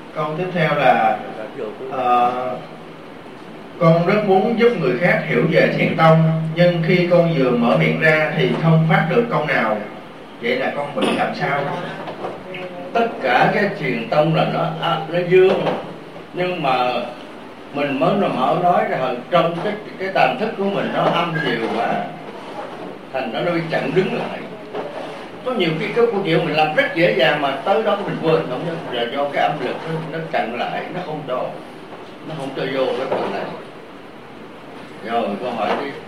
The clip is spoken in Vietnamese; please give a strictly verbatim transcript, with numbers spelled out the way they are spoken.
Câu tiếp theo là uh, con rất muốn giúp người khác hiểu về thiền tông, nhưng khi con vừa mở miệng ra thì không phát được câu nào. Vậy là con bị làm sao? Tất cả cái thiền tông là nó à, nó dương, nhưng mà mình mới mở nói rồi trong cái cái tàm thức của mình nó âm nhiều quá, thành nó nó bị chặn đứng lại. Có nhiều khi cái câu chuyện mình làm rất dễ dàng mà tới đó mình quên, không là do cái âm lực nó, nó chặn lại, nó không cho nó không cho vô cái phần này. Rồi câu hỏi đi.